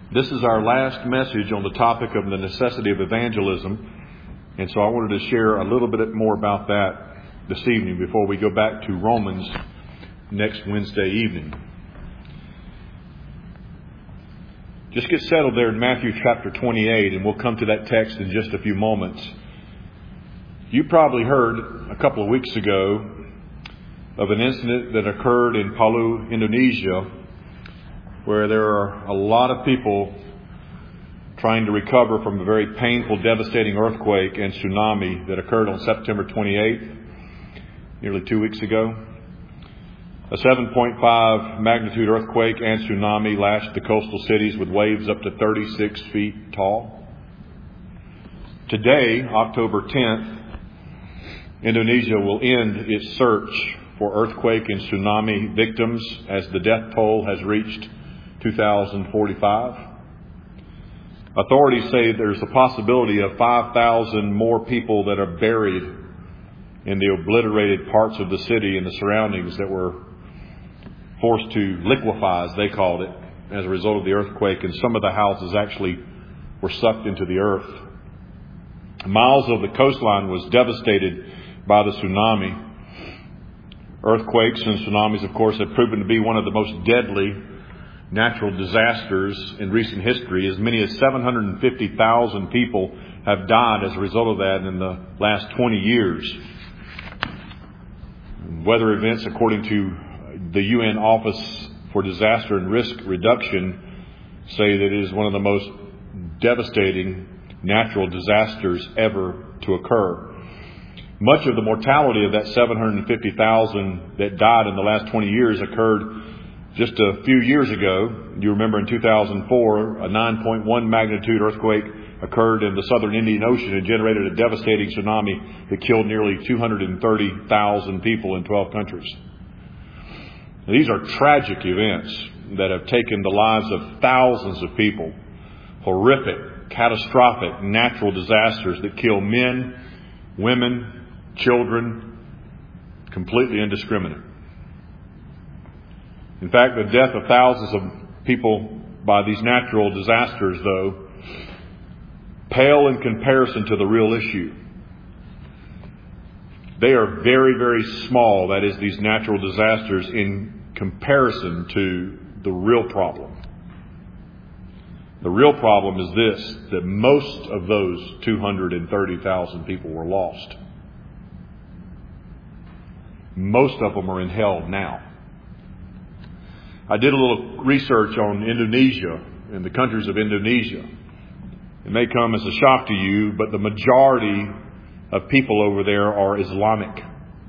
This is our last message on the topic of the necessity of evangelism. And so I wanted to share a little bit more about that this evening before we go back to Romans next Wednesday evening. Just get settled there in Matthew chapter 28, and we'll come to that text in just a few moments. You probably heard a couple of weeks ago of an incident that occurred in Palu, Indonesia, where there are a lot of people trying to recover from a very painful, devastating earthquake and tsunami that occurred on September 28th, nearly 2 weeks ago. A 7.5 magnitude earthquake and tsunami lashed the coastal cities with waves up to 36 feet tall. Today, October 10th, Indonesia will end its search for earthquake and tsunami victims as the death toll has reached 2,045. Authorities say there's a possibility of 5,000 more people that are buried in the obliterated parts of the city and the surroundings that were forced to liquefy, as they called it, as a result of the earthquake, and some of the houses actually were sucked into the earth. Miles of the coastline was devastated by the tsunami. Earthquakes and tsunamis, of course, have proven to be one of the most deadly natural disasters in recent history. As many as 750,000 people have died as a result of that in the last 20 years. Weather events, according to the UN Office for Disaster and Risk Reduction, say that it is one of the most devastating natural disasters ever to occur. Much of the mortality of that 750,000 that died in the last 20 years occurred just a few years ago. You remember in 2004, a 9.1 magnitude earthquake occurred in the southern Indian Ocean and generated a devastating tsunami that killed nearly 230,000 people in 12 countries. Now, these are tragic events that have taken the lives of thousands of people. Horrific, catastrophic natural disasters that kill men, women, children, completely indiscriminate. In fact, the death of thousands of people by these natural disasters, though, pale in comparison to the real issue. They are very, very small, that is, these natural disasters, in comparison to the real problem. The real problem is this, that most of those 230,000 people were lost. Most of them are in hell now. I did a little research on Indonesia and the countries of Indonesia. It may come as a shock to you, but the majority of people over there are Islamic.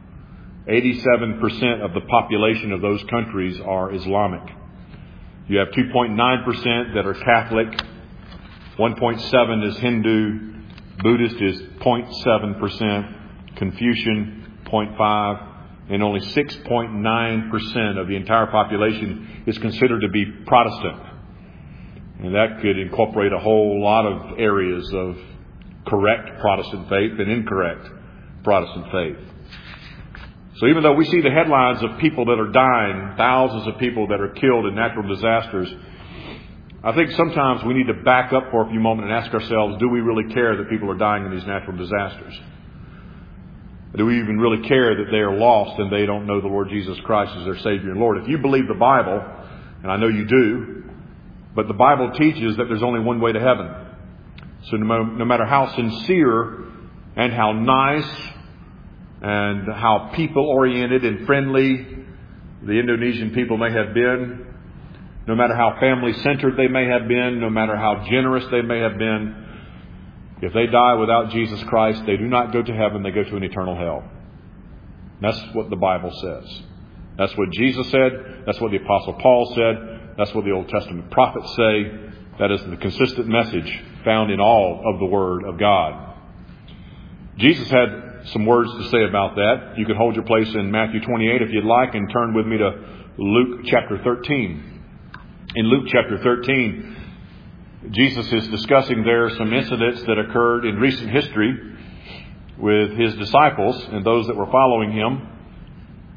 87% of the population of those countries are Islamic. You have 2.9% that are Catholic, 1.7% is Hindu, Buddhist is 0.7%, Confucian 0.5%, and only 6.9% of the entire population is considered to be Protestant. And that could incorporate a whole lot of areas of correct Protestant faith and incorrect Protestant faith. So even though we see the headlines of people that are dying, thousands of people that are killed in natural disasters, I think sometimes we need to back up for a few moments and ask ourselves, do we really care that people are dying in these natural disasters? Do we even really care that they are lost and they don't know the Lord Jesus Christ as their Savior and Lord? If you believe the Bible, and I know you do, but the Bible teaches that there's only one way to heaven. So no matter how sincere and how nice and how people-oriented and friendly the Indonesian people may have been, no matter how family-centered they may have been, no matter how generous they may have been, if they die without Jesus Christ, they do not go to heaven, they go to an eternal hell. That's what the Bible says. That's what Jesus said. That's what the Apostle Paul said. That's what the Old Testament prophets say. That is the consistent message found in all of the Word of God. Jesus had some words to say about that. You can hold your place in Matthew 28 if you'd like and turn with me to Luke chapter 13. In Luke chapter 13, Jesus is discussing there some incidents that occurred in recent history with his disciples and those that were following him.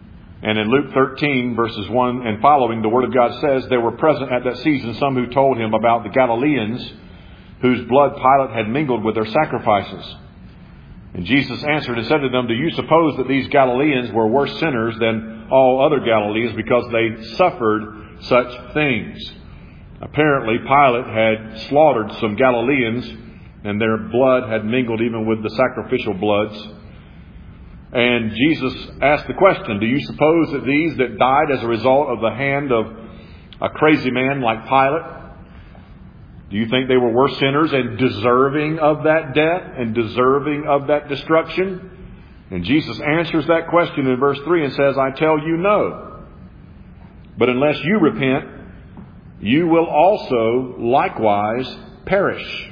And in Luke 13, verses 1 and following, the Word of God says, there were present at that season some who told him about the Galileans whose blood Pilate had mingled with their sacrifices. And Jesus answered and said to them, do you suppose that these Galileans were worse sinners than all other Galileans because they suffered such things? Apparently, Pilate had slaughtered some Galileans, and their blood had mingled even with the sacrificial bloods. And Jesus asked the question, do you suppose that these that died as a result of the hand of a crazy man like Pilate, do you think they were worse sinners and deserving of that death and deserving of that destruction? And Jesus answers that question in verse 3 and says, I tell you no. But unless you repent, you will also likewise perish.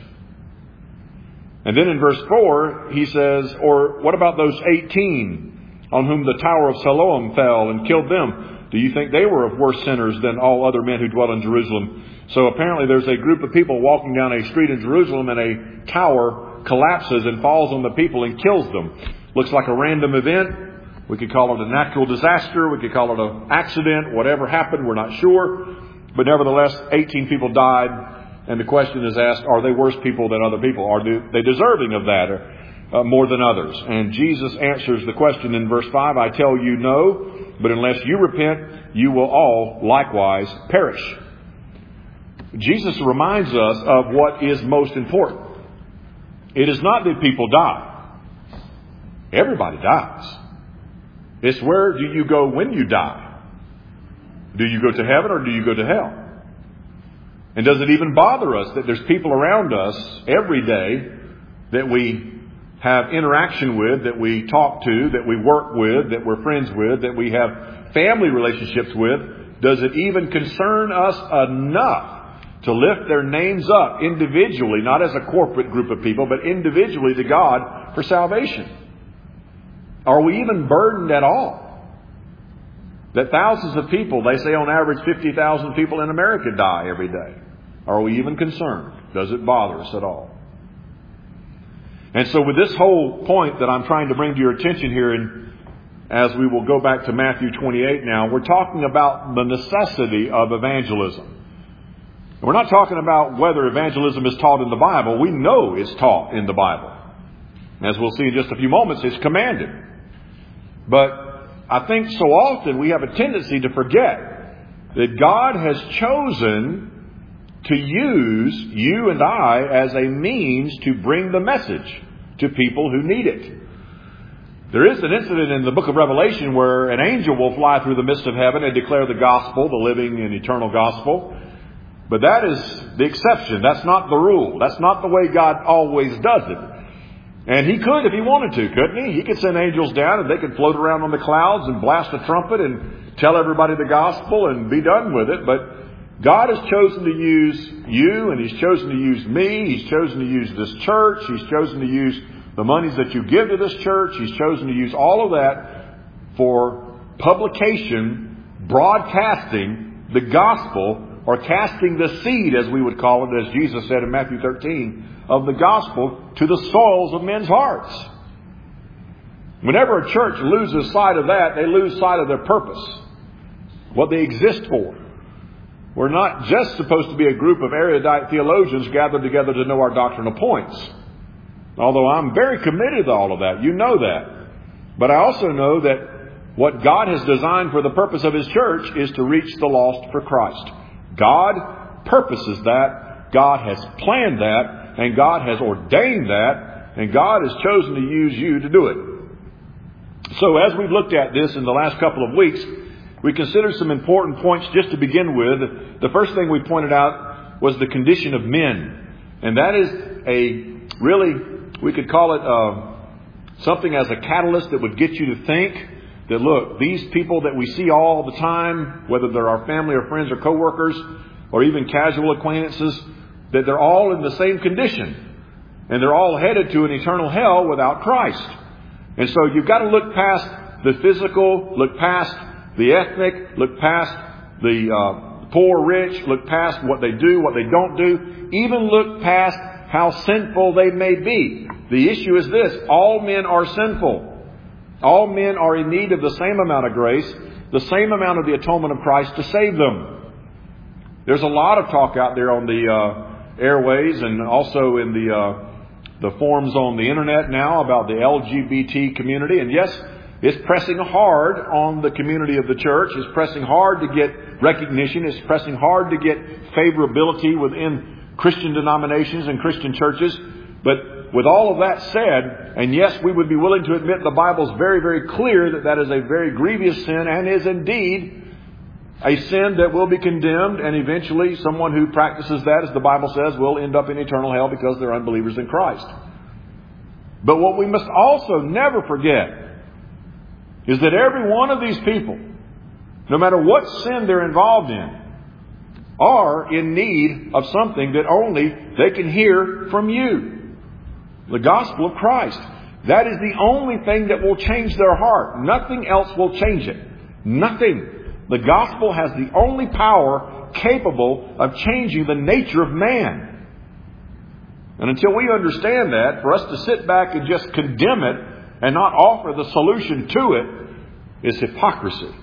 And then in verse 4, he says, or what about those 18 on whom the Tower of Siloam fell and killed them? Do you think they were of worse sinners than all other men who dwell in Jerusalem? So apparently there's a group of people walking down a street in Jerusalem and a tower collapses and falls on the people and kills them. Looks like a random event. We could call it a natural disaster. We could call it an accident. Whatever happened, we're not sure. But nevertheless, 18 people died. And the question is asked, are they worse people than other people? Are they deserving of that or more than others? And Jesus answers the question in verse 5, I tell you no, but unless you repent, you will all likewise perish. Jesus reminds us of what is most important. It is not that people die. Everybody dies. It's where do you go when you die? Do you go to heaven or do you go to hell? And does it even bother us that there's people around us every day that we have interaction with, that we talk to, that we work with, that we're friends with, that we have family relationships with? Does it even concern us enough to lift their names up individually, not as a corporate group of people, but individually to God for salvation? Are we even burdened at all? That thousands of people, they say on average 50,000 people in America die every day. Are we even concerned? Does it bother us at all? And so with this whole point that I'm trying to bring to your attention here, and as we will go back to Matthew 28 now, we're talking about the necessity of evangelism. We're not talking about whether evangelism is taught in the Bible. We know it's taught in the Bible. As we'll see in just a few moments, it's commanded. But I think so often we have a tendency to forget that God has chosen to use you and I as a means to bring the message to people who need it. There is an incident in the book of Revelation where an angel will fly through the midst of heaven and declare the gospel, the living and eternal gospel. But that is the exception. That's not the rule. That's not the way God always does it. And He could if He wanted to, couldn't He? He could send angels down and they could float around on the clouds and blast a trumpet and tell everybody the gospel and be done with it. But God has chosen to use you, and He's chosen to use me. He's chosen to use this church. He's chosen to use the monies that you give to this church. He's chosen to use all of that for publication, broadcasting the gospel, or casting the seed, as we would call it, as Jesus said in Matthew 13, of the gospel to the soils of men's hearts. Whenever a church loses sight of that, they lose sight of their purpose, what they exist for. We're not just supposed to be a group of erudite theologians gathered together to know our doctrinal points. Although I'm very committed to all of that. You know that. But I also know that what God has designed for the purpose of His church is to reach the lost for Christ. God purposes that. God has planned that. And God has ordained that. And God has chosen to use you to do it. So as we've looked at this in the last couple of weeks, we considered some important points just to begin with. The first thing we pointed out was the condition of men. And that is we could call it something as a catalyst that would get you to think that, look, these people that we see all the time, whether they're our family or friends or coworkers or even casual acquaintances, that they're all in the same condition. And they're all headed to an eternal hell without Christ. And so you've got to look past the physical, look past the ethnic, look past the poor, rich, look past what they do, what they don't do, even look past how sinful they may be. The issue is this: all men are sinful. All men are in need of the same amount of grace. the same amount of the atonement of Christ to save them. There's a lot of talk out there on the airways and also in the forums on the internet now about the LGBT community. And yes, it's pressing hard on the community of the church. It's pressing hard to get recognition. It's pressing hard to get favorability within Christian denominations and Christian churches. But with all of that said, and yes, we would be willing to admit the Bible's very, very clear that that is a very grievous sin and is indeed a sin that will be condemned, and eventually someone who practices that, as the Bible says, will end up in eternal hell because they're unbelievers in Christ. But what we must also never forget is that every one of these people, no matter what sin they're involved in, are in need of something that only they can hear from you. The gospel of Christ. That is the only thing that will change their heart. Nothing else will change it. Nothing. The gospel has the only power capable of changing the nature of man. And until we understand that, for us to sit back and just condemn it and not offer the solution to it is hypocrisy.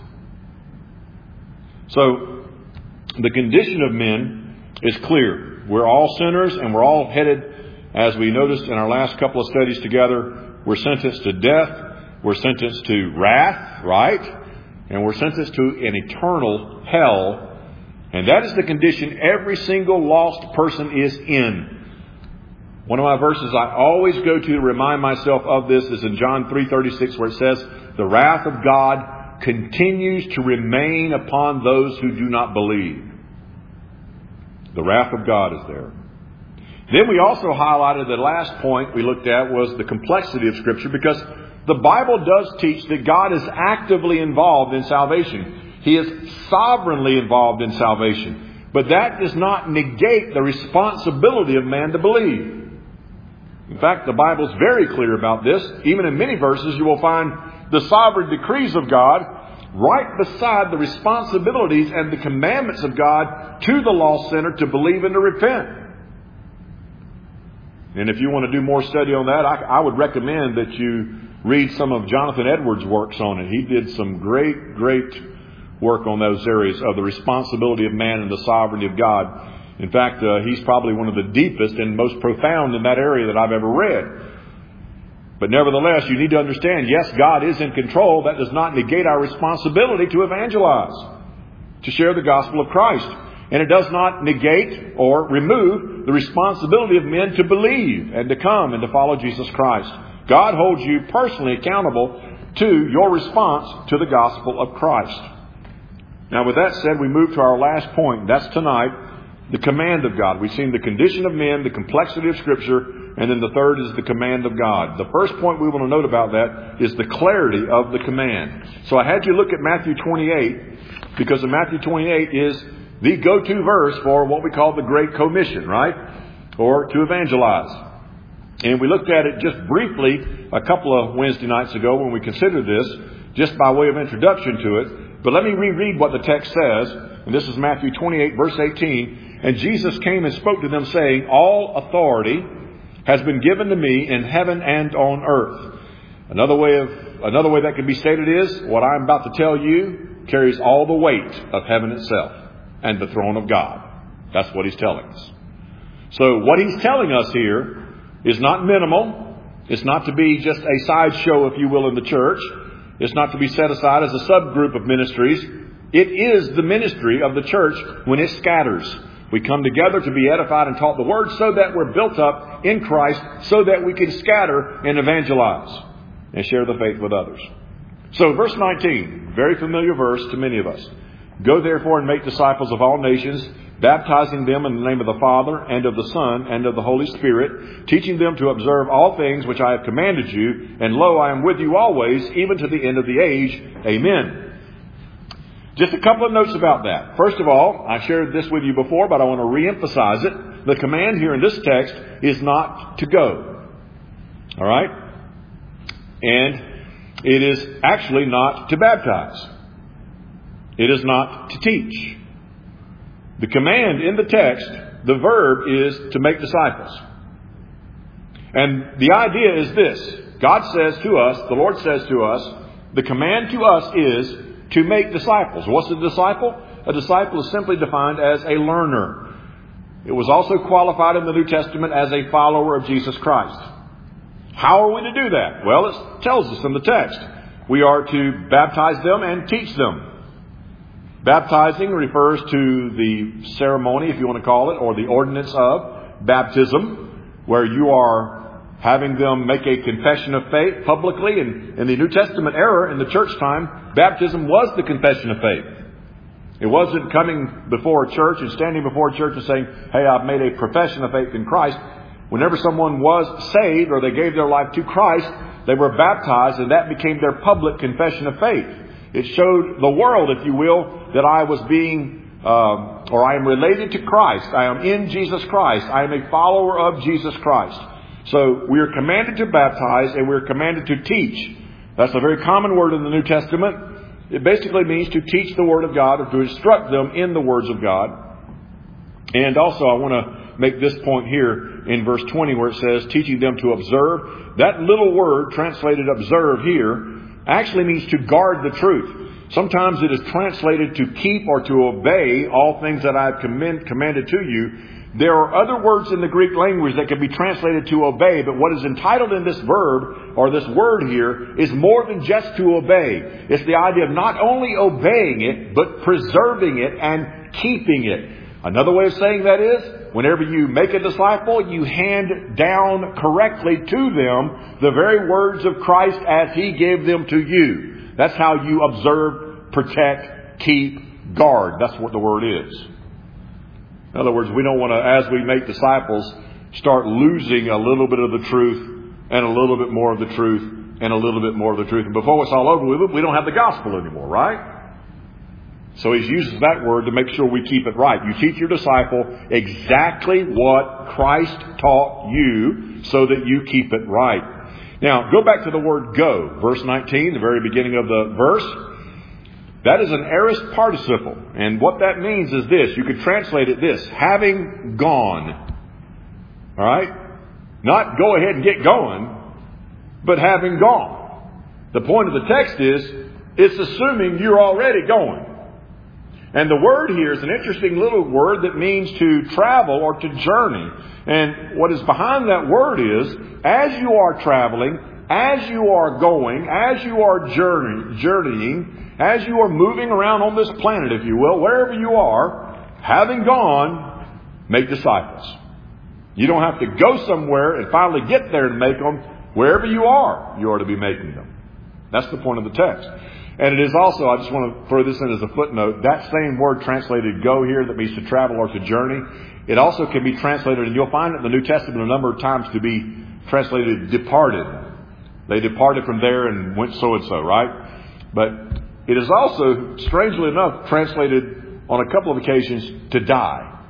So, the condition of men is clear. We're all sinners and we're all headed, as we noticed in our last couple of studies together, we're sentenced to death, we're sentenced to wrath, right? And we're sentenced to an eternal hell. And that is the condition every single lost person is in. One of my verses I always go to remind myself of this is in John 3:36, where it says, "The wrath of God continues to remain upon those who do not believe." The wrath of God is there. Then we also highlighted the last point we looked at was the complexity of Scripture, because the Bible does teach that God is actively involved in salvation. He is sovereignly involved in salvation. But that does not negate the responsibility of man to believe. In fact, the Bible is very clear about this. Even in many verses, you will find the sovereign decrees of God right beside the responsibilities and the commandments of God to the lost sinner to believe and to repent. And if you want to do more study on that, I would recommend that you read some of Jonathan Edwards' works on it. He did some great work on those areas of the responsibility of man and the sovereignty of God. In fact, he's probably one of the deepest and most profound in that area that I've ever read. But nevertheless, you need to understand, yes, God is in control. That does not negate our responsibility to evangelize, to share the gospel of Christ. And it does not negate or remove the responsibility of men to believe and to come and to follow Jesus Christ. God holds you personally accountable to your response to the gospel of Christ. Now, with that said, we move to our last point. That's tonight, the command of God. We've seen the condition of men, the complexity of Scripture, and then the third is the command of God. The first point we want to note about that is the clarity of the command. So I had you look at Matthew 28, because in Matthew 28 is the go-to verse for what we call the Great Commission, right? Or to evangelize. And we looked at it just briefly a couple of Wednesday nights ago when we considered this, just by way of introduction to it. But let me reread what the text says. And this is Matthew 28, verse 18. "And Jesus came and spoke to them, saying, All authority has been given to me in heaven and on earth." Another way that can be stated is, what I'm about to tell you carries all the weight of heaven itself and the throne of God. That's what he's telling us. So what he's telling us here is not minimal. It's not to be just a sideshow, if you will, in the church. It's not to be set aside as a subgroup of ministries. It is the ministry of the church when it scatters. We come together to be edified and taught the Word so that we're built up in Christ, so that we can scatter and evangelize and share the faith with others. So verse 19, very familiar verse to many of us. "Go therefore and make disciples of all nations, baptizing them in the name of the Father and of the Son and of the Holy Spirit, teaching them to observe all things which I have commanded you. And lo, I am with you always, even to the end of the age. Amen." Just a couple of notes about that. First of all, I shared this with you before, but I want to reemphasize it. The command here in this text is not to go. All right? And it is actually not to baptize. It is not to teach. The command in the text, the verb is to make disciples. And the idea is this. God says to us, the Lord says to us, the command to us is to make disciples. What's a disciple? A disciple is simply defined as a learner. It was also qualified in the New Testament as a follower of Jesus Christ. How are we to do that? Well, it tells us in the text. We are to baptize them and teach them. Baptizing refers to the ceremony, if you want to call it, or the ordinance of baptism, where you are having them make a confession of faith publicly. And in the New Testament era, in the church time, baptism was the confession of faith. It wasn't coming before a church and standing before a church and saying, hey, I've made a profession of faith in Christ. Whenever someone was saved or they gave their life to Christ, they were baptized, and that became their public confession of faith. It showed the world, if you will, that I was or I am related to Christ. I am in Jesus Christ. I am a follower of Jesus Christ. So we are commanded to baptize and we're commanded to teach. That's a very common word in the New Testament. It basically means to teach the Word of God or to instruct them in the words of God. And also I want to make this point here in verse 20 where it says, teaching them to observe. That little word translated observe here actually means to guard the truth. Sometimes it is translated to keep or to obey all things that I've commanded to you. There are other words in the Greek language that can be translated to obey, but what is entitled in this verb or this word here is more than just to obey. It's the idea of not only obeying it, but preserving it and keeping it. Another way of saying that is, whenever you make a disciple, you hand down correctly to them the very words of Christ as He gave them to you. That's how you observe, protect, keep, guard. That's what the word is. In other words, we don't want to, as we make disciples, start losing a little bit of the truth and a little bit more of the truth and a little bit more of the truth. And before it's all over with, we don't have the gospel anymore, right? So He uses that word to make sure we keep it right. You teach your disciple exactly what Christ taught you so that you keep it right. Now, go back to the word go. Verse 19, the very beginning of the verse. That is an aorist participle. And what that means is this. You could translate it this. Having gone. All right? Not go ahead and get going, but having gone. The point of the text is, it's assuming you're already going. And the word here is an interesting little word that means to travel or to journey. And what is behind that word is, as you are traveling, as you are going, as you are journeying, as you are moving around on this planet, if you will, wherever you are, having gone, make disciples. You don't have to go somewhere and finally get there and make them. Wherever you are to be making them. That's the point of the text. And it is also, I just want to throw this in as a footnote, that same word translated go here that means to travel or to journey, it also can be translated, and you'll find it in the New Testament a number of times to be translated departed. They departed from there and went so-and-so, right? But it is also, strangely enough, translated on a couple of occasions to die.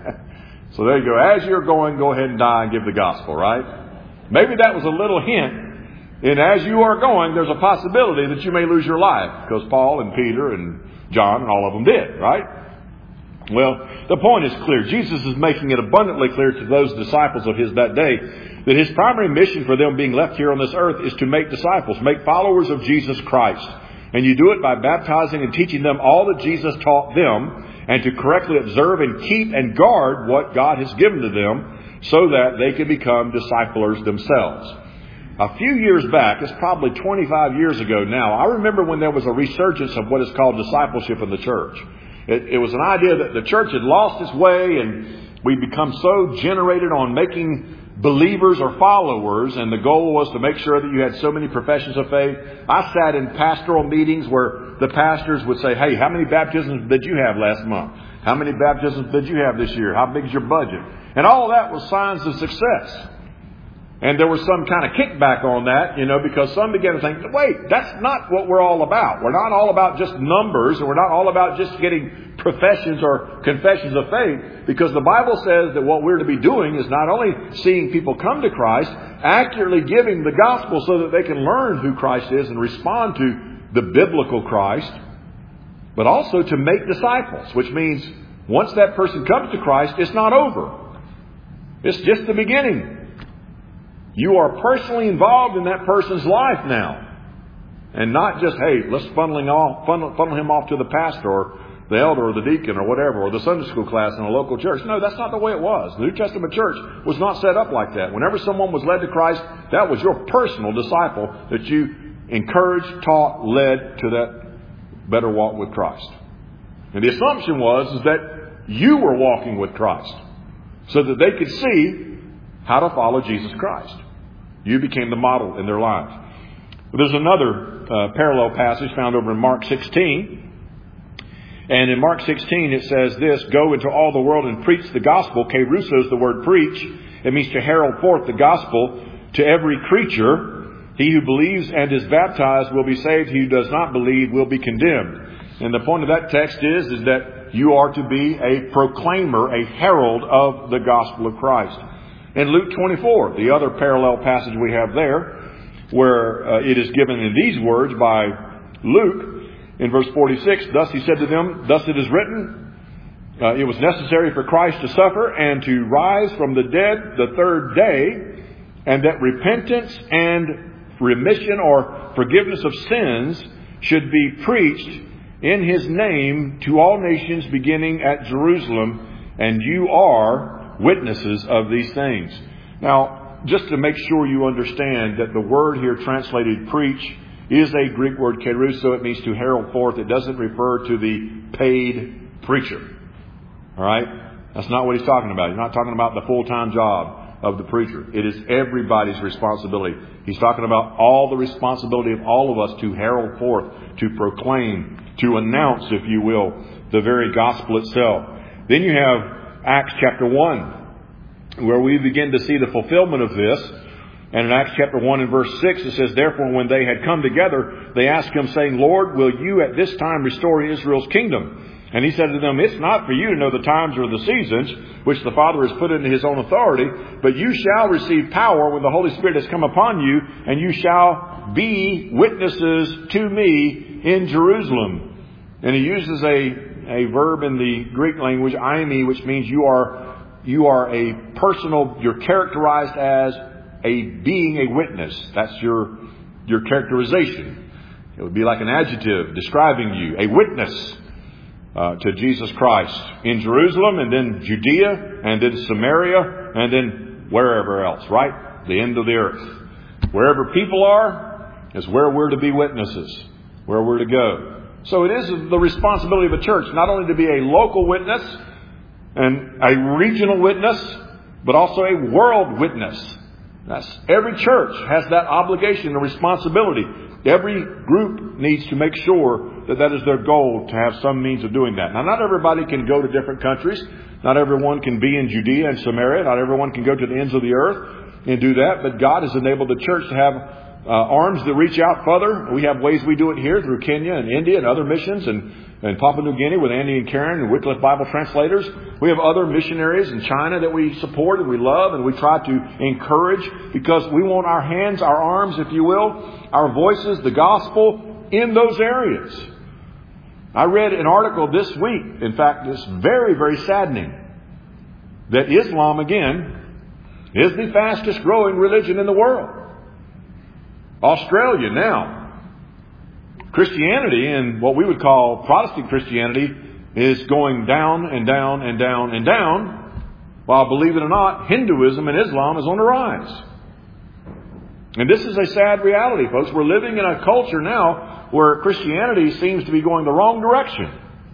So there you go. As you're going, go ahead and die and give the gospel, right? Maybe that was a little hint. And as you are going, there's a possibility that you may lose your life. Because Paul and Peter and John and all of them did, right? Well, the point is clear. Jesus is making it abundantly clear to those disciples of His that day that His primary mission for them being left here on this earth is to make disciples, make followers of Jesus Christ. And you do it by baptizing and teaching them all that Jesus taught them, and to correctly observe and keep and guard what God has given to them so that they can become disciplers themselves. A few years back, it's probably 25 years ago now, I remember when there was a resurgence of what is called discipleship in the church. It was an idea that the church had lost its way and we'd become so generated on making believers or followers, and the goal was to make sure that you had so many professions of faith. I sat in pastoral meetings where the pastors would say, hey, how many baptisms did you have last month? How many baptisms did you have this year? How big is your budget? And all that was signs of success. And there was some kind of kickback on that, because some began to think, wait, that's not what we're all about. We're not all about just numbers, and we're not all about just getting professions or confessions of faith, because the Bible says that what we're to be doing is not only seeing people come to Christ, accurately giving the gospel so that they can learn who Christ is and respond to the biblical Christ, but also to make disciples, which means once that person comes to Christ, it's not over. It's just the beginning. You are personally involved in that person's life now. And not just, hey, let's funnel him off to the pastor or the elder or the deacon or whatever, or the Sunday school class in a local church. No, that's not the way it was. The New Testament church was not set up like that. Whenever someone was led to Christ, that was your personal disciple that you encouraged, taught, led to that better walk with Christ. And the assumption was that you were walking with Christ so that they could see how to follow Jesus Christ. You became the model in their lives. There's another parallel passage found over in Mark 16. And in Mark 16 it says this, "Go into all the world and preach the gospel." Kerusso is the word preach. It means to herald forth the gospel to every creature. He who believes and is baptized will be saved. He who does not believe will be condemned. And the point of that text is that you are to be a proclaimer, a herald of the gospel of Christ. In Luke 24, the other parallel passage we have there, where it is given in these words by Luke, in verse 46, "Thus he said to them, thus it is written, it was necessary for Christ to suffer and to rise from the dead the third day, and that repentance and remission or forgiveness of sins should be preached in his name to all nations beginning at Jerusalem, and you are witnesses of these things." Now, just to make sure you understand that the word here translated preach is a Greek word, kerusso. It means to herald forth. It doesn't refer to the paid preacher. All right? That's not what he's talking about. He's not talking about the full-time job of the preacher. It is everybody's responsibility. He's talking about all the responsibility of all of us to herald forth, to proclaim, to announce, if you will, the very gospel itself. Then you have Acts chapter 1, where we begin to see the fulfillment of this. And in Acts chapter 1 and verse 6, it says, "Therefore, when they had come together, they asked him, saying, Lord, will you at this time restore Israel's kingdom? And he said to them, it's not for you to know the times or the seasons, which the Father has put into his own authority, but you shall receive power when the Holy Spirit has come upon you, and you shall be witnesses to me in Jerusalem." And he uses a verb in the Greek language, eimi, which means you are a personal, you're characterized as being a witness. That's your characterization. It would be like an adjective describing you, a witness to Jesus Christ in Jerusalem, and then Judea, and then Samaria, and then wherever else, right? The end of the earth. Wherever people are is where we're to be witnesses, where we're to go. So it is the responsibility of a church not only to be a local witness and a regional witness, but also a world witness. Every church has that obligation and responsibility. Every group needs to make sure that is their goal, to have some means of doing that. Now, not everybody can go to different countries. Not everyone can be in Judea and Samaria. Not everyone can go to the ends of the earth and do that. But God has enabled the church to have arms that reach out further. We have ways we do it here through Kenya and India and other missions, and Papua New Guinea with Andy and Karen and Wycliffe Bible translators. We have other missionaries in China that we support and we love and we try to encourage, because we want our hands, our arms, if you will, our voices, the gospel in those areas. I read an article this week, in fact, it's very, very saddening, that Islam, again, is the fastest growing religion in the world. Australia now. Christianity, and what we would call Protestant Christianity, is going down and down and down and down, while, believe it or not, Hinduism and Islam is on the rise. And this is a sad reality, folks. We're living in a culture now where Christianity seems to be going the wrong direction.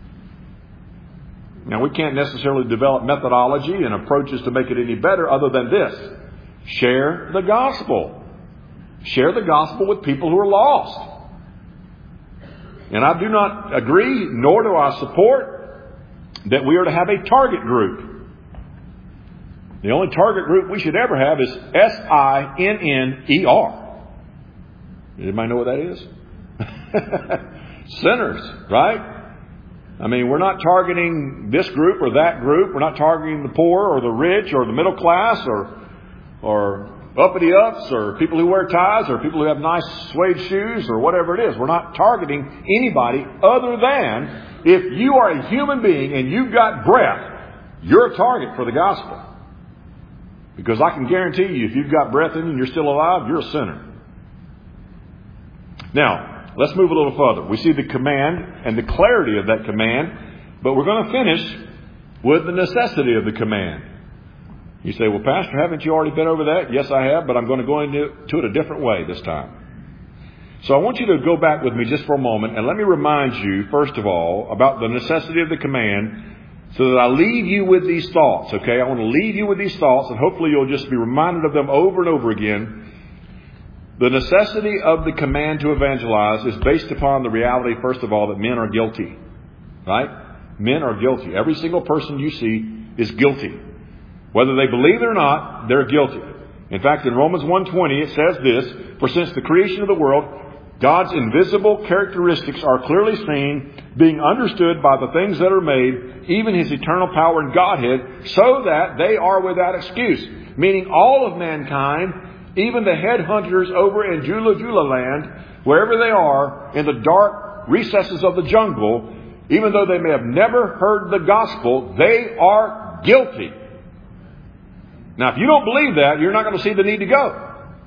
Now, we can't necessarily develop methodology and approaches to make it any better other than this: share the gospel. Share the gospel with people who are lost. And I do not agree, nor do I support, that we are to have a target group. The only target group we should ever have is SINNER. Anybody know what that is? Sinners, right? I mean, we're not targeting this group or that group. We're not targeting the poor or the rich or the middle class or uppity ups or people who wear ties or people who have nice suede shoes or whatever it is. We're not targeting anybody other than, if you are a human being and you've got breath, you're a target for the gospel. Because I can guarantee you, if you've got breath in you and you're still alive, you're a sinner. Now, let's move a little further. We see the command and the clarity of that command, but we're going to finish with the necessity of the command. You say, well, Pastor, haven't you already been over that? Yes, I have, but I'm going to go into it a different way this time. So I want you to go back with me just for a moment, and let me remind you, first of all, about the necessity of the command, so that I leave you with these thoughts, okay? I want to leave you with these thoughts, and hopefully you'll just be reminded of them over and over again. The necessity of the command to evangelize is based upon the reality, first of all, that men are guilty. Right? Men are guilty. Every single person you see is guilty. Whether they believe it or not, they're guilty. In fact, in Romans 1:20, it says this, "For since the creation of the world, God's invisible characteristics are clearly seen, being understood by the things that are made, even His eternal power and Godhead, so that they are without excuse." Meaning all of mankind, even the headhunters over in Jula Jula land, wherever they are, in the dark recesses of the jungle, even though they may have never heard the gospel, they are guilty. Now, if you don't believe that, you're not going to see the need to go.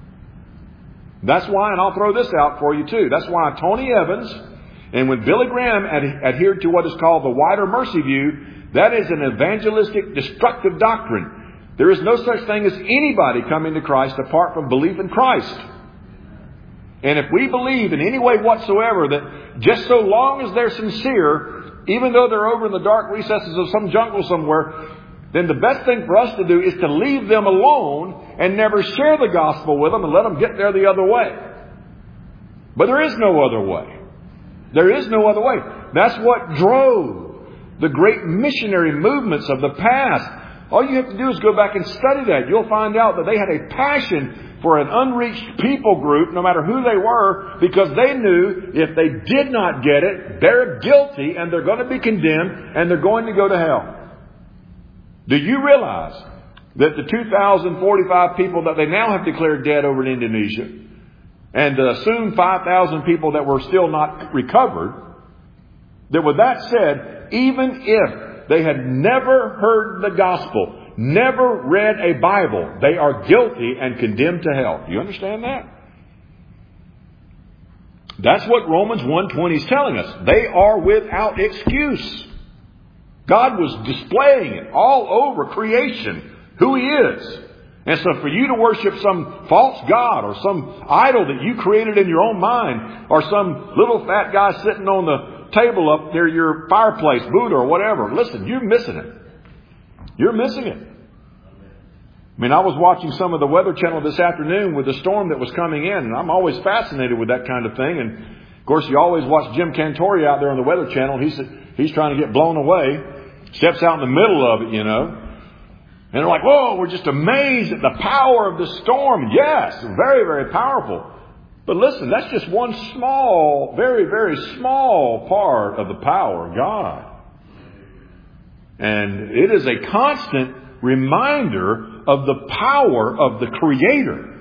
That's why, and I'll throw this out for you too, that's why Tony Evans, and when Billy Graham adhered to what is called the wider mercy view, that is an evangelistic, destructive doctrine. There is no such thing as anybody coming to Christ apart from belief in Christ. And if we believe in any way whatsoever that just so long as they're sincere, even though they're over in the dark recesses of some jungle somewhere, then the best thing for us to do is to leave them alone and never share the gospel with them and let them get there the other way. But there is no other way. There is no other way. That's what drove the great missionary movements of the past. All you have to do is go back and study that. You'll find out that they had a passion for an unreached people group, no matter who they were, because they knew if they did not get it, they're guilty and they're going to be condemned and they're going to go to hell. Do you realize that the 2,045 people that they now have declared dead over in Indonesia, and soon 5,000 people that were still not recovered, that with that said, even if they had never heard the gospel, never read a Bible, they are guilty and condemned to hell. Do you understand that? That's what Romans 1:20 is telling us. They are without excuse. God was displaying it all over creation, who He is. And so for you to worship some false god or some idol that you created in your own mind, or some little fat guy sitting on the table up near your fireplace, Buddha or whatever, listen, you're missing it. You're missing it. I mean, I was watching some of the Weather Channel this afternoon with the storm that was coming in, and I'm always fascinated with that kind of thing. And of course, you always watch Jim Cantori out there on the Weather Channel. He's trying to get blown away. Steps out in the middle of it, you know. And they're like, whoa, we're just amazed at the power of the storm. Yes, very, very powerful. But listen, that's just one small, very, very small part of the power of God. And it is a constant reminder of the power of the Creator.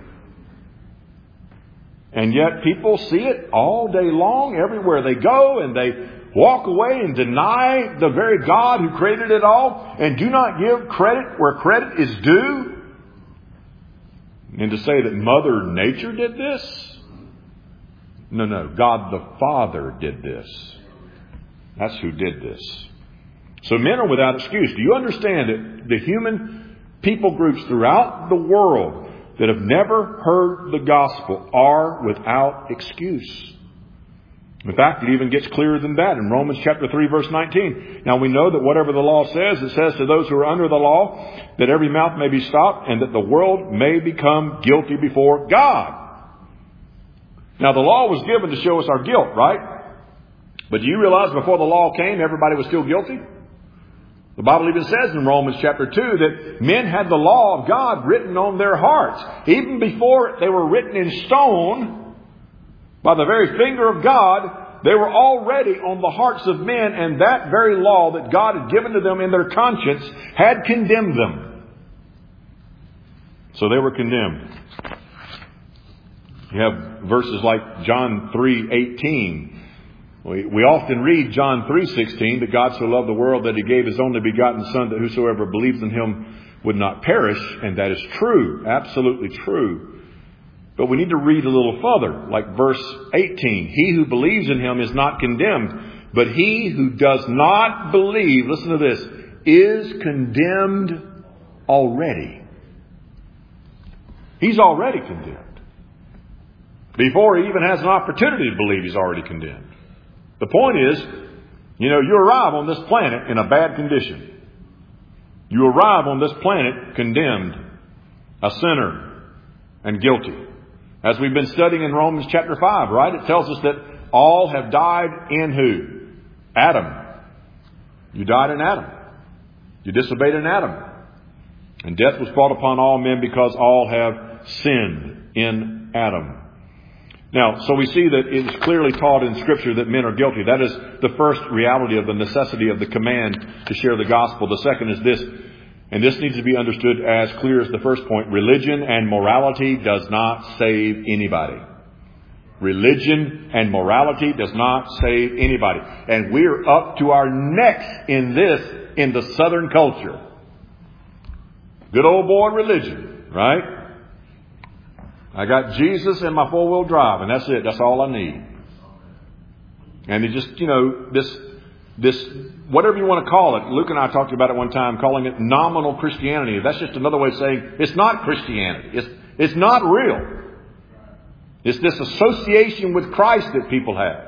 And yet people see it all day long, everywhere they go, and they walk away and deny the very God who created it all, and do not give credit where credit is due. And to say that Mother Nature did this? No. God the Father did this. That's who did this. So men are without excuse. Do you understand that the human people groups throughout the world that have never heard the gospel are without excuse? In fact, it even gets clearer than that in Romans chapter 3, verse 19. Now we know that whatever the law says, it says to those who are under the law, that every mouth may be stopped and that the world may become guilty before God. Now the law was given to show us our guilt, right? But do you realize before the law came, everybody was still guilty? The Bible even says in Romans chapter 2 that men had the law of God written on their hearts. Even before they were written in stone, by the very finger of God, they were already on the hearts of men, and that very law that God had given to them in their conscience had condemned them. So they were condemned. You have verses like John 3:18. We often read John 3:16, that God so loved the world that He gave His only begotten Son, that whosoever believes in Him would not perish. And that is true, absolutely true. But we need to read a little further, like verse 18. He who believes in him is not condemned, but he who does not believe, listen to this, is condemned already. He's already condemned. Before he even has an opportunity to believe, he's already condemned. The point is, you arrive on this planet in a bad condition. You arrive on this planet condemned, a sinner, and guilty. As we've been studying in Romans chapter 5, right? It tells us that all have died in who? Adam. You died in Adam. You disobeyed in Adam. And death was brought upon all men because all have sinned in Adam. Now, so we see that it is clearly taught in Scripture that men are guilty. That is the first reality of the necessity of the command to share the gospel. The second is this, and this needs to be understood as clear as the first point. Religion and morality does not save anybody. Religion and morality does not save anybody. And we're up to our necks in this in the Southern culture. Good old boy religion, right? I got Jesus in my four-wheel drive, and that's it. That's all I need. And it just, this, whatever you want to call it. Luke and I talked about it one time, calling it nominal Christianity. That's just another way of saying it's not Christianity. It's not real. It's this association with Christ that people have.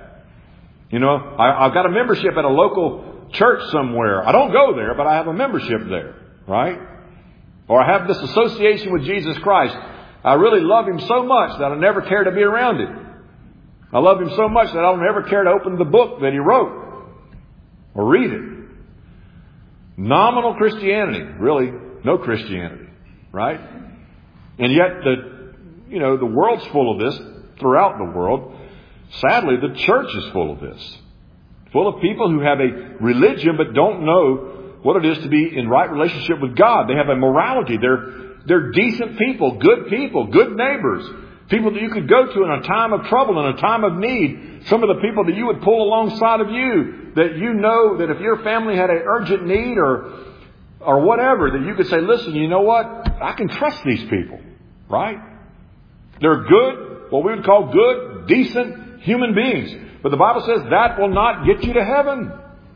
I've got a membership at a local church somewhere. I don't go there, but I have a membership there, right? Or I have this association with Jesus Christ. I really love Him so much that I never care to be around Him. I love Him so much that I don't ever care to open the book that He wrote or read it. Nominal Christianity, really no Christianity, right? And yet the world's full of this throughout the world. Sadly, the church is full of this. Full of people who have a religion but don't know what it is to be in right relationship with God. They have a morality. They're decent people, good neighbors. People that you could go to in a time of trouble, in a time of need. Some of the people that you would pull alongside of you, that you know that if your family had an urgent need or whatever, that you could say, listen, you know what? I can trust these people, right? They're good, what we would call good, decent human beings. But the Bible says that will not get you to heaven.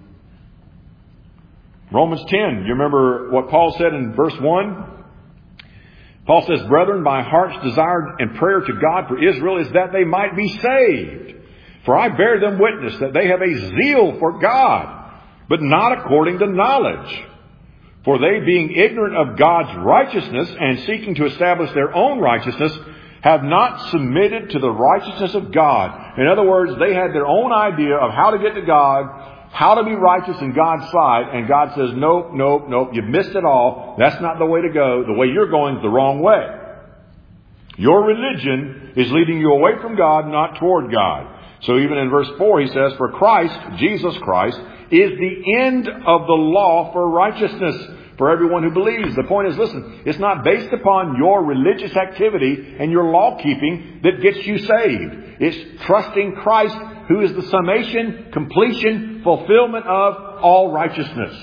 Romans 10, you remember what Paul said in verse 1? Paul says, brethren, my heart's desire and prayer to God for Israel is that they might be saved. For I bear them witness that they have a zeal for God, but not according to knowledge. For they, being ignorant of God's righteousness and seeking to establish their own righteousness, have not submitted to the righteousness of God. In other words, they had their own idea of how to get to God, how to be righteous in God's sight, and God says, nope, you've missed it all. That's not the way to go. The way you're going is the wrong way. Your religion is leading you away from God, not toward God. So even in verse 4 he says, for Christ, Jesus Christ, is the end of the law for righteousness for everyone who believes. The point is, listen, it's not based upon your religious activity and your law keeping that gets you saved. It's trusting Christ, who is the summation, completion, fulfillment of all righteousness.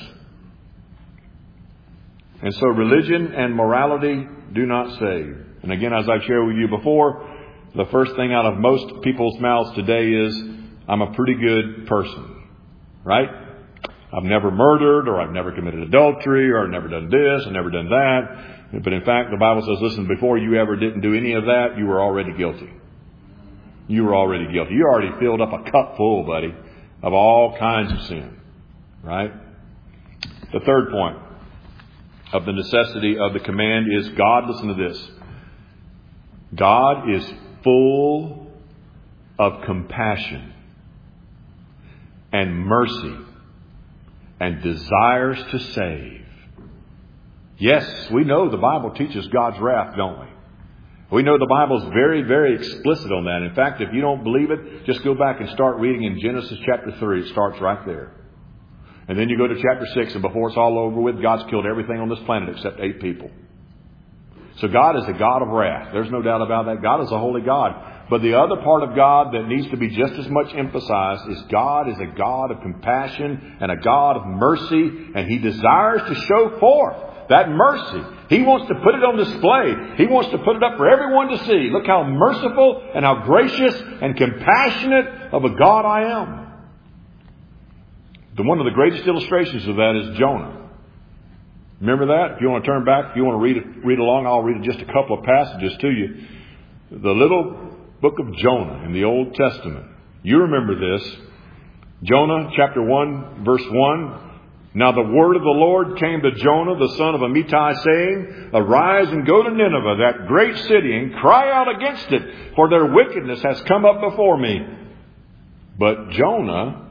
And so religion and morality do not save. And again, as I've shared with you before, the first thing out of most people's mouths today is, I'm a pretty good person. Right? I've never murdered, or I've never committed adultery, or I've never done this, I've never done that. But in fact, the Bible says, listen, before you ever didn't do any of that, you were already guilty. You were already guilty. You already filled up a cup full, buddy, of all kinds of sin. Right? The third point of the necessity of the command is God, listen to this. God is full of compassion and mercy and desires to save. Yes, we know the Bible teaches God's wrath, don't we? We know the Bible's very, very explicit on that. In fact, if you don't believe it, just go back and start reading in Genesis chapter 3. It starts right there. And then you go to chapter 6, and before it's all over with, God's killed everything on this planet except 8 people. So God is a God of wrath. There's no doubt about that. God is a holy God. But the other part of God that needs to be just as much emphasized is God is a God of compassion and a God of mercy, and He desires to show forth that mercy. He wants to put it on display. He wants to put it up for everyone to see. Look how merciful and how gracious and compassionate of a God I am. One of the greatest illustrations of that is Jonah. Remember that? If you want to turn back, if you want to read along, I'll read just a couple of passages to you. The little book of Jonah in the Old Testament. You remember this. Jonah chapter 1 verse 1. Now the word of the Lord came to Jonah, the son of Amittai, saying, Arise and go to Nineveh, that great city, and cry out against it, for their wickedness has come up before me. But Jonah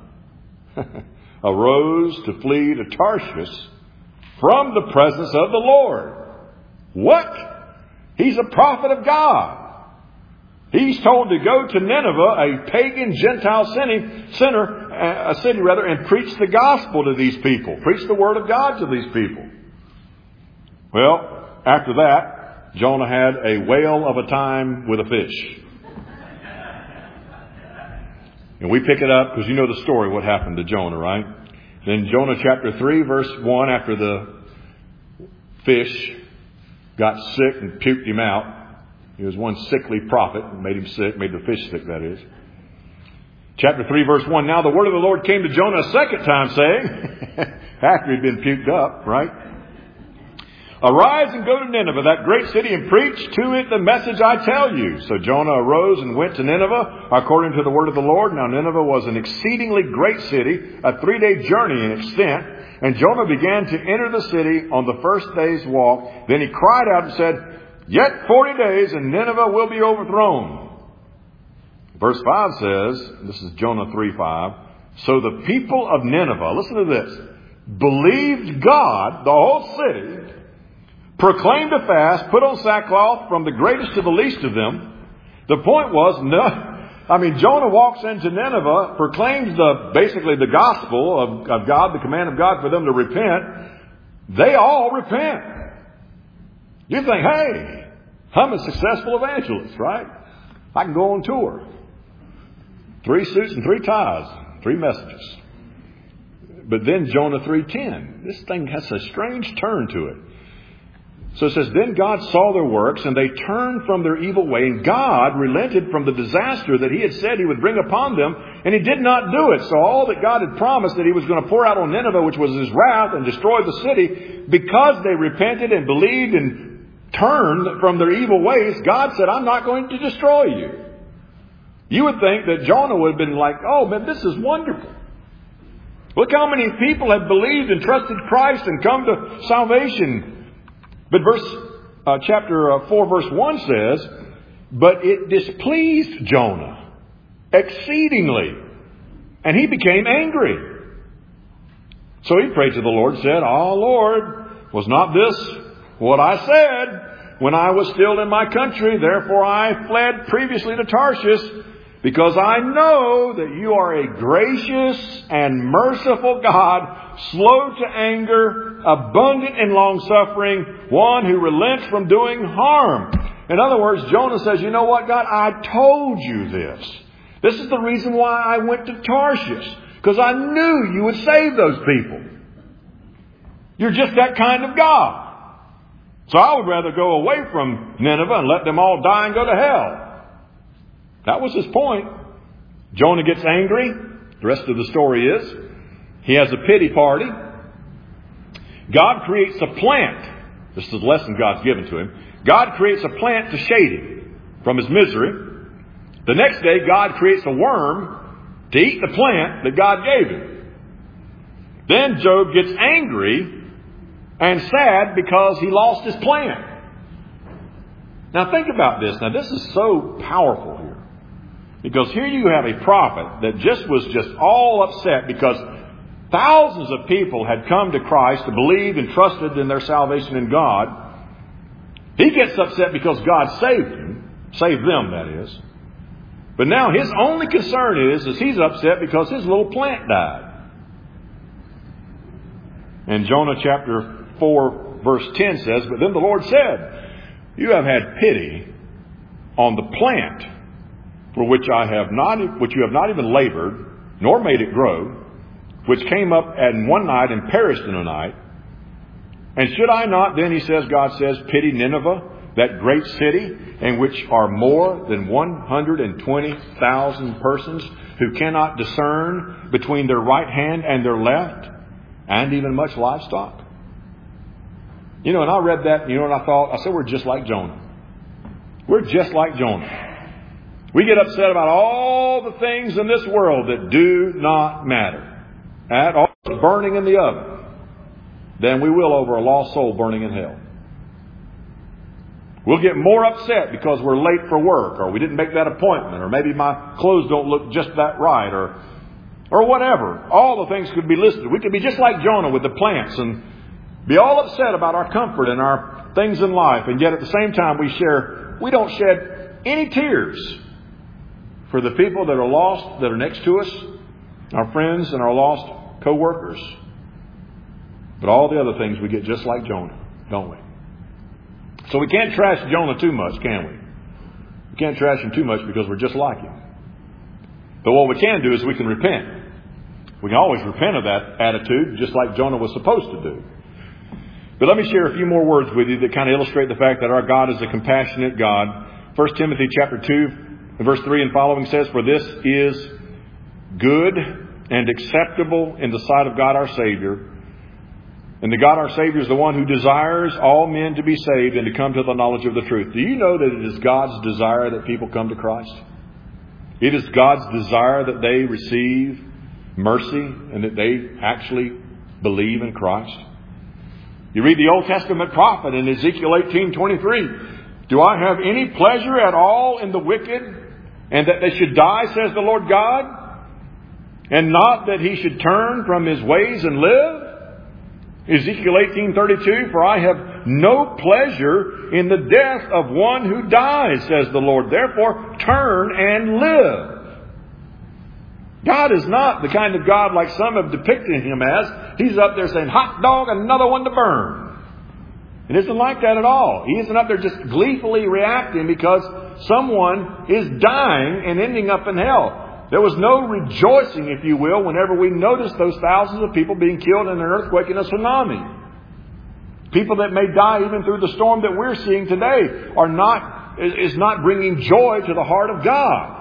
arose to flee to Tarshish from the presence of the Lord. What? He's a prophet of God. He's told to go to Nineveh, a pagan Gentile city, and preach the gospel to these people. Preach the word of God to these people. Well, after that, Jonah had a whale of a time with a fish. And we pick it up because you know the story, what happened to Jonah, right? Then Jonah chapter 3, verse 1, after the fish got sick and puked him out. He was one sickly prophet, made him sick, made the fish sick, that is. Chapter 3, verse 1, Now the word of the Lord came to Jonah a second time, saying, after he'd been puked up, right? Arise and go to Nineveh, that great city, and preach to it the message I tell you. So Jonah arose and went to Nineveh, according to the word of the Lord. Now Nineveh was an exceedingly great city, a 3-day journey in extent. And Jonah began to enter the city on the first day's walk. Then he cried out and said, Yet 40 days, and Nineveh will be overthrown. Verse 5 says, this is Jonah 3:5, So the people of Nineveh, listen to this, believed God, the whole city, proclaimed a fast, put on sackcloth from the greatest to the least of them. The point was, Jonah walks into Nineveh, proclaims basically the gospel of God, the command of God for them to repent. They all repent. You think, hey, I'm a successful evangelist, right? I can go on tour. 3 suits and 3 ties, 3 messages. But then Jonah 3:10, this thing has a strange turn to it. So it says, Then God saw their works, and they turned from their evil way, and God relented from the disaster that He had said He would bring upon them, and He did not do it. So all that God had promised that He was going to pour out on Nineveh, which was His wrath, and destroy the city, because they repented and believed and turned from their evil ways, God said, I'm not going to destroy you. You would think that Jonah would have been like, oh man, this is wonderful. Look how many people have believed and trusted Christ and come to salvation. But chapter 4, verse 1 says, But it displeased Jonah exceedingly, and he became angry. So he prayed to the Lord, said, Oh Lord, was not this what I said when I was still in my country? Therefore I fled previously to Tarshish, because I know that you are a gracious and merciful God, slow to anger, abundant in long-suffering, one who relents from doing harm. In other words, Jonah says, you know what, God, I told you this. This is the reason why I went to Tarshish, because I knew you would save those people. You're just that kind of God. So I would rather go away from Nineveh and let them all die and go to hell. That was his point. Jonah gets angry. The rest of the story is he has a pity party. God creates a plant. This is the lesson God's given to him. God creates a plant to shade him from his misery. The next day, God creates a worm to eat the plant that God gave him. Then Job gets angry and sad because he lost his plant. Now think about this. Now this is so powerful here. Because here you have a prophet that was just all upset because thousands of people had come to Christ to believe and trusted in their salvation in God. He gets upset because God saved them, that is. But now his only concern is he's upset because his little plant died. And Jonah chapter 4 verse 10 says, But then the Lord said, You have had pity on the plant for which you have not even labored, nor made it grow, which came up in one night and perished in a night. And should I not then, he says, God says, pity Nineveh, that great city, in which are more than 120,000 persons who cannot discern between their right hand and their left, and even much livestock? You know, and I read that, you know what I thought? I said, we're just like Jonah. We're just like Jonah. We get upset about all the things in this world that do not matter at all, burning in the oven, than we will over a lost soul burning in hell. We'll get more upset because we're late for work, or we didn't make that appointment, or maybe my clothes don't look just that right, or whatever. All the things could be listed. We could be just like Jonah with the plants and be all upset about our comfort and our things in life, and yet at the same time we don't shed any tears for the people that are lost, that are next to us, our friends and our lost co-workers. But all the other things we get just like Jonah, don't we? So we can't trash Jonah too much, can we? We can't trash him too much because we're just like him. But what we can do is we can repent. We can always repent of that attitude, just like Jonah was supposed to do. But let me share a few more words with you that kind of illustrate the fact that our God is a compassionate God. 1 Timothy chapter 2, verse 3 and following says, "For this is good and acceptable in the sight of God our Savior. And the God our Savior is the one who desires all men to be saved and to come to the knowledge of the truth." Do you know that it is God's desire that people come to Christ? It is God's desire that they receive mercy and that they actually believe in Christ. You read the Old Testament prophet in Ezekiel 18:23. "Do I have any pleasure at all in the wicked, and that they should die, says the Lord God, and not that he should turn from his ways and live?" Ezekiel 18:32, "For I have no pleasure in the death of one who dies, says the Lord. Therefore, turn and live." God is not the kind of God like some have depicted him as. He's up there saying, "Hot dog, another one to burn." It isn't like that at all. He isn't up there just gleefully reacting because someone is dying and ending up in hell. There was no rejoicing, if you will, whenever we noticed those thousands of people being killed in an earthquake and a tsunami. People that may die even through the storm that we're seeing today is not bringing joy to the heart of God.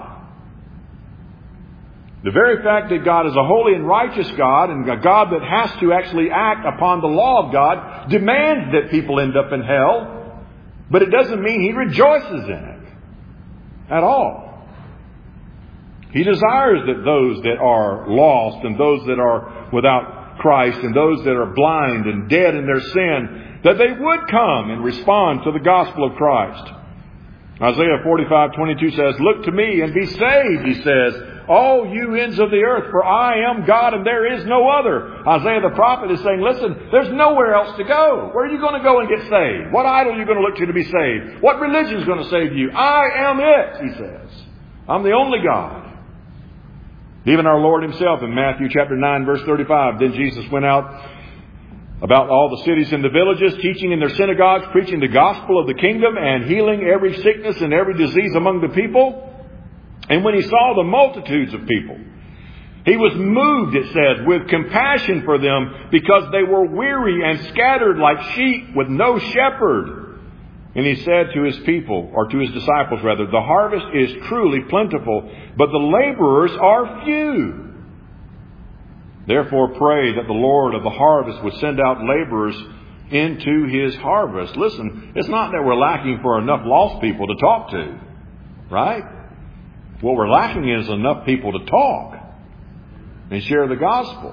The very fact that God is a holy and righteous God, and a God that has to actually act upon the law of God, demands that people end up in hell, but it doesn't mean He rejoices in it at all. He desires that those that are lost and those that are without Christ and those that are blind and dead in their sin, that they would come and respond to the gospel of Christ. Isaiah 45:22 says, "Look to me and be saved," he says, "all you ends of the earth, for I am God and there is no other." Isaiah the prophet is saying, listen, there's nowhere else to go. Where are you going to go and get saved? What idol are you going to look to be saved? What religion is going to save you? I am it, he says. I'm the only God. Even our Lord himself in Matthew chapter 9, verse 35, "Then Jesus went out about all the cities and the villages, teaching in their synagogues, preaching the gospel of the kingdom, and healing every sickness and every disease among the people. And when he saw the multitudes of people, he was moved," it says, "with compassion for them, because they were weary and scattered like sheep with no shepherd. And he said to his people," or to his disciples rather, "the harvest is truly plentiful, but the laborers are few. Therefore pray that the Lord of the harvest would send out laborers into his harvest." Listen, it's not that we're lacking for enough lost people to talk to, right? What we're lacking is enough people to talk and share the gospel.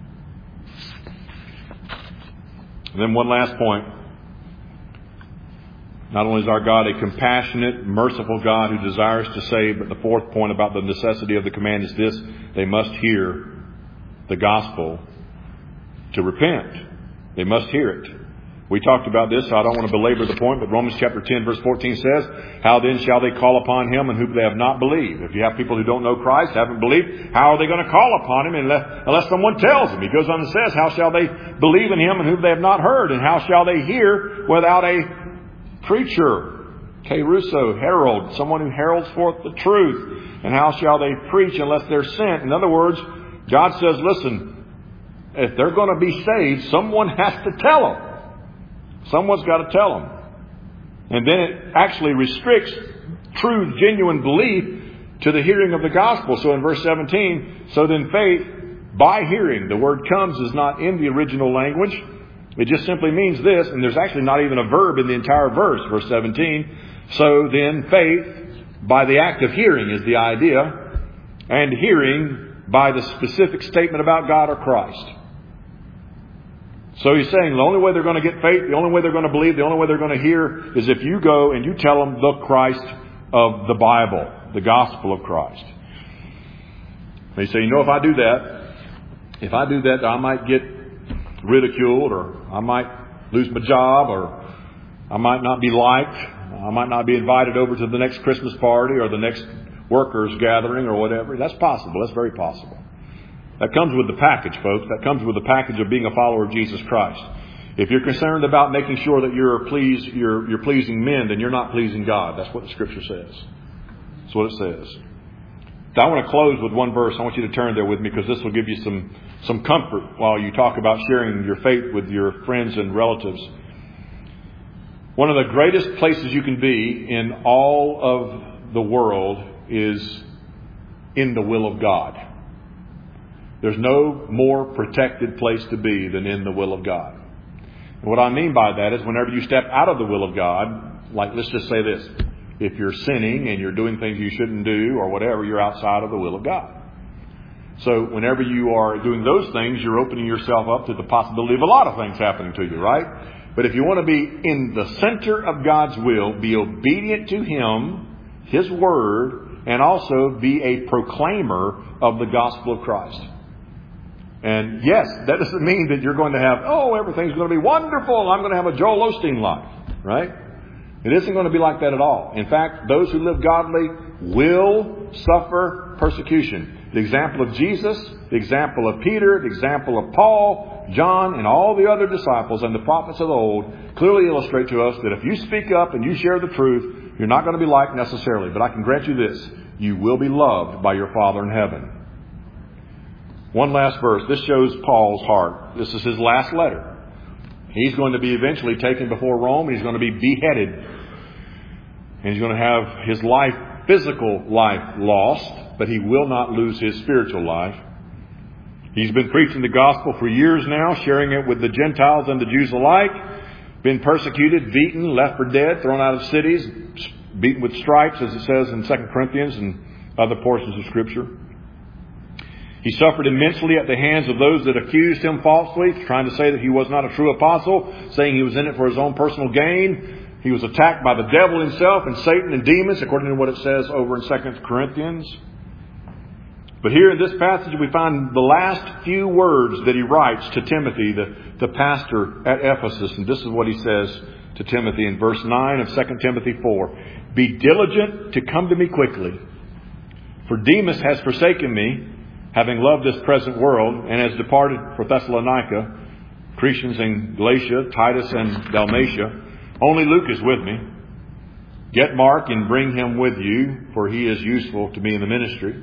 And then one last point. Not only is our God a compassionate, merciful God who desires to save, but the fourth point about the necessity of the command is this: they must hear the gospel to repent. They must hear it. We talked about this, so I don't want to belabor the point, but Romans chapter 10, verse 14 says, "How then shall they call upon him in whom they have not believed?" If you have people who don't know Christ, haven't believed, how are they going to call upon him unless someone tells them? He goes on and says, "How shall they believe in him in whom they have not heard? And how shall they hear without a preacher?" Kerusso, herald, someone who heralds forth the truth. "And how shall they preach unless they're sent?" In other words, God says, listen, if they're going to be saved, someone has to tell them. Someone's got to tell them. And then it actually restricts true, genuine belief to the hearing of the gospel. So in verse 17, so then faith by hearing. The word comes is not in the original language. It just simply means this, and there's actually not even a verb in the entire verse, verse 17. So then faith by the act of hearing is the idea, and hearing by the specific statement about God or Christ. So he's saying the only way they're going to get faith, the only way they're going to believe, the only way they're going to hear is if you go and you tell them the Christ of the Bible, the gospel of Christ. They say, you know, if I do that, I might get ridiculed, or I might lose my job, or I might not be liked. I might not be invited over to the next Christmas party or the next workers gathering or whatever. That's possible. That's very possible. That comes with the package, folks. That comes with the package of being a follower of Jesus Christ. If you're concerned about making sure that you're pleasing men, then you're not pleasing God. That's what the Scripture says. That's what it says. Now, I want to close with one verse. I want you to turn there with me, because this will give you some comfort while you talk about sharing your faith with your friends and relatives. One of the greatest places you can be in all of the world is in the will of God. There's no more protected place to be than in the will of God. And what I mean by that is whenever you step out of the will of God, like let's just say this, if you're sinning and you're doing things you shouldn't do or whatever, you're outside of the will of God. So whenever you are doing those things, you're opening yourself up to the possibility of a lot of things happening to you, right? But if you want to be in the center of God's will, be obedient to Him, His Word, and also be a proclaimer of the gospel of Christ. And yes, that doesn't mean that you're going to have, everything's going to be wonderful. I'm going to have a Joel Osteen life, right? It isn't going to be like that at all. In fact, those who live godly will suffer persecution. The example of Jesus, the example of Peter, the example of Paul, John, and all the other disciples and the prophets of the old clearly illustrate to us that if you speak up and you share the truth, you're not going to be liked necessarily. But I can grant you this, you will be loved by your Father in heaven. One last verse. This shows Paul's heart. This is his last letter. He's going to be eventually taken before Rome. He's going to be beheaded. And he's going to have his life, physical life, lost. But he will not lose his spiritual life. He's been preaching the gospel for years now, sharing it with the Gentiles and the Jews alike. Been persecuted, beaten, left for dead, thrown out of cities, beaten with stripes, as it says in 2 Corinthians and other portions of Scripture. He suffered immensely at the hands of those that accused him falsely, trying to say that he was not a true apostle, saying he was in it for his own personal gain. He was attacked by the devil himself and Satan and demons, according to what it says over in 2 Corinthians. But here in this passage we find the last few words that he writes to Timothy, the pastor at Ephesus. And this is what he says to Timothy in verse 9 of 2 Timothy 4. Be diligent to come to me quickly, for Demas has forsaken me, having loved this present world, and has departed for Thessalonica, Crescens in Galatia, Titus and Dalmatia. Only Luke is with me. Get Mark and bring him with you, for he is useful to me in the ministry.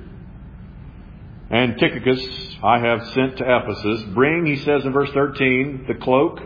And Tychicus I have sent to Ephesus. Bring, he says in verse 13, the cloak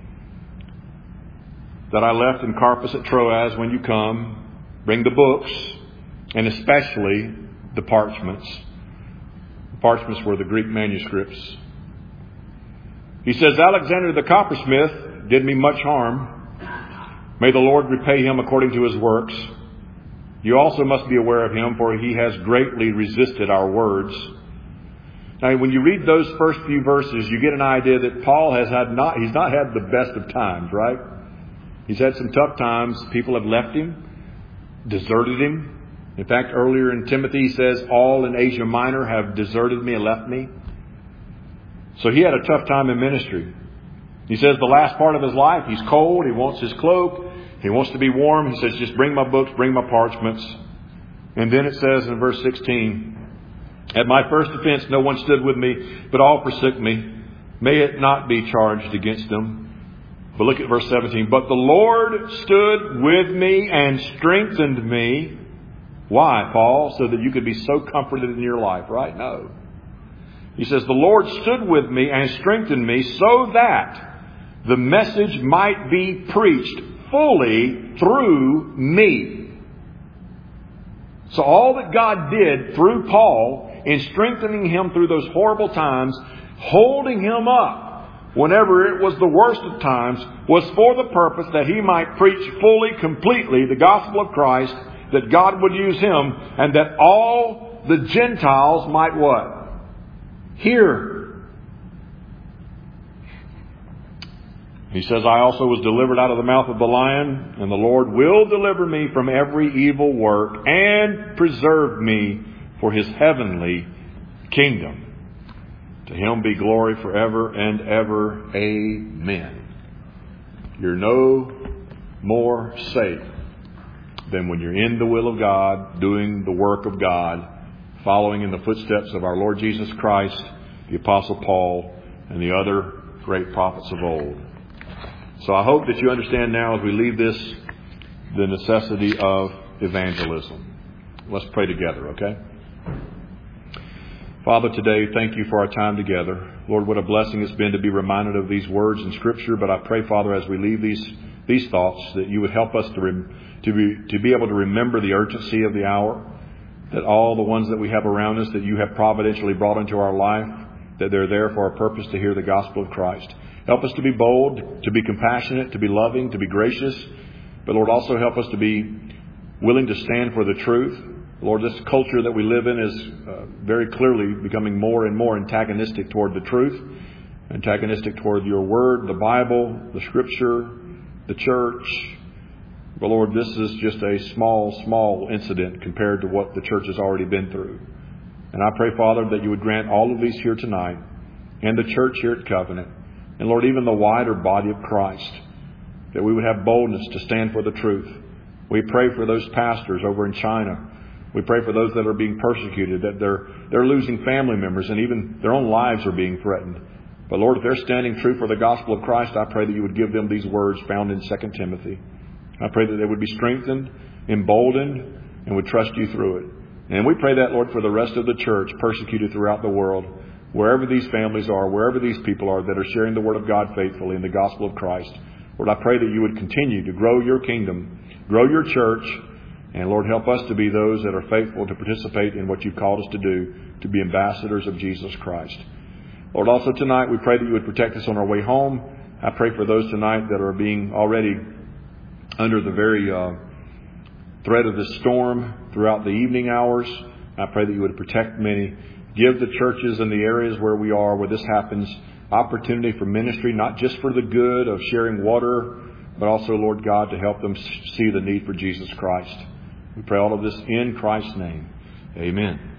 that I left in Carpus at Troas when you come. Bring the books, and especially the parchments. Parchments were the Greek manuscripts. He says, Alexander the coppersmith did me much harm. May the Lord repay him according to his works. You also must be aware of him, for he has greatly resisted our words. Now, when you read those first few verses, you get an idea that Paul he's not had the best of times, right? He's had some tough times. People have left him, deserted him. In fact, earlier in Timothy, he says, all in Asia Minor have deserted me and left me. So he had a tough time in ministry. He says the last part of his life, he's cold. He wants his cloak. He wants to be warm. He says, just bring my books, bring my parchments. And then it says in verse 16, at my first offense, no one stood with me, but all forsook me. May it not be charged against them. But look at verse 17. But the Lord stood with me and strengthened me. Why, Paul? So that you could be so comforted in your life, right? No. He says, the Lord stood with me and strengthened me so that the message might be preached fully through me. So all that God did through Paul in strengthening him through those horrible times, holding him up whenever it was the worst of times, was for the purpose that he might preach fully, completely the gospel of Christ, that God would use him, and that all the Gentiles might what? Hear. He says, I also was delivered out of the mouth of the lion, and the Lord will deliver me from every evil work and preserve me for His heavenly kingdom. To Him be glory forever and ever. Amen. You're no more safe than when you're in the will of God, doing the work of God, following in the footsteps of our Lord Jesus Christ, the Apostle Paul, and the other great prophets of old. So I hope that you understand now, as we leave this, the necessity of evangelism. Let's pray together, okay? Father, today, thank you for our time together. Lord, what a blessing it's been to be reminded of these words in Scripture. But I pray, Father, as we leave these thoughts, that you would help us to be able to remember the urgency of the hour, that all the ones that we have around us that you have providentially brought into our life, that they're there for a purpose to hear the gospel of Christ. Help us to be bold, to be compassionate, to be loving, to be gracious. But Lord, also help us to be willing to stand for the truth. Lord, this culture that we live in is very clearly becoming more and more antagonistic toward the truth, antagonistic toward your word, the Bible, the Scripture, the church. But Lord, this is just a small incident compared to what the church has already been through. And I pray, Father, that you would grant all of these here tonight, and the church here at Covenant, and Lord, even the wider body of Christ, that we would have boldness to stand for the truth. We pray for those pastors over in China. We pray for those that are being persecuted, that they're losing family members, and even their own lives are being threatened. But Lord, if they're standing true for the gospel of Christ, I pray that you would give them these words found in 2 Timothy. I pray that they would be strengthened, emboldened, and would trust you through it. And we pray that, Lord, for the rest of the church persecuted throughout the world, wherever these families are, wherever these people are that are sharing the word of God faithfully in the gospel of Christ. Lord, I pray that you would continue to grow your kingdom, grow your church, and Lord, help us to be those that are faithful to participate in what you've called us to do, to be ambassadors of Jesus Christ. Lord, also tonight we pray that you would protect us on our way home. I pray for those tonight that are being already under the very threat of this storm throughout the evening hours. I pray that you would protect many. Give the churches in the areas where we are, where this happens, opportunity for ministry, not just for the good of sharing water, but also, Lord God, to help them see the need for Jesus Christ. We pray all of this in Christ's name. Amen.